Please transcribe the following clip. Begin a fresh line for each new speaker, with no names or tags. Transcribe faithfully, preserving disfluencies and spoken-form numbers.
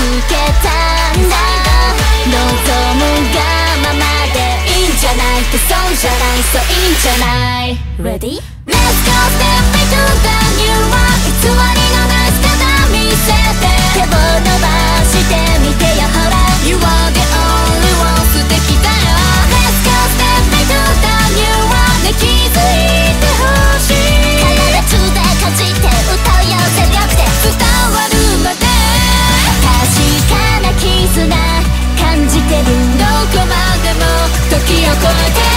けたんだ。望むがままでいいんじゃないってそうじゃないそういいんじゃない Ready? Let's go step into the new world 偽りのない姿見せて手を伸ばしてみてよほら You are the only one 素敵だよ Let's go step into the new world ね気づいてほしい体中で感じて歌うよ全力で伝わるまで確かな絆感じてるどこまでも時を超えて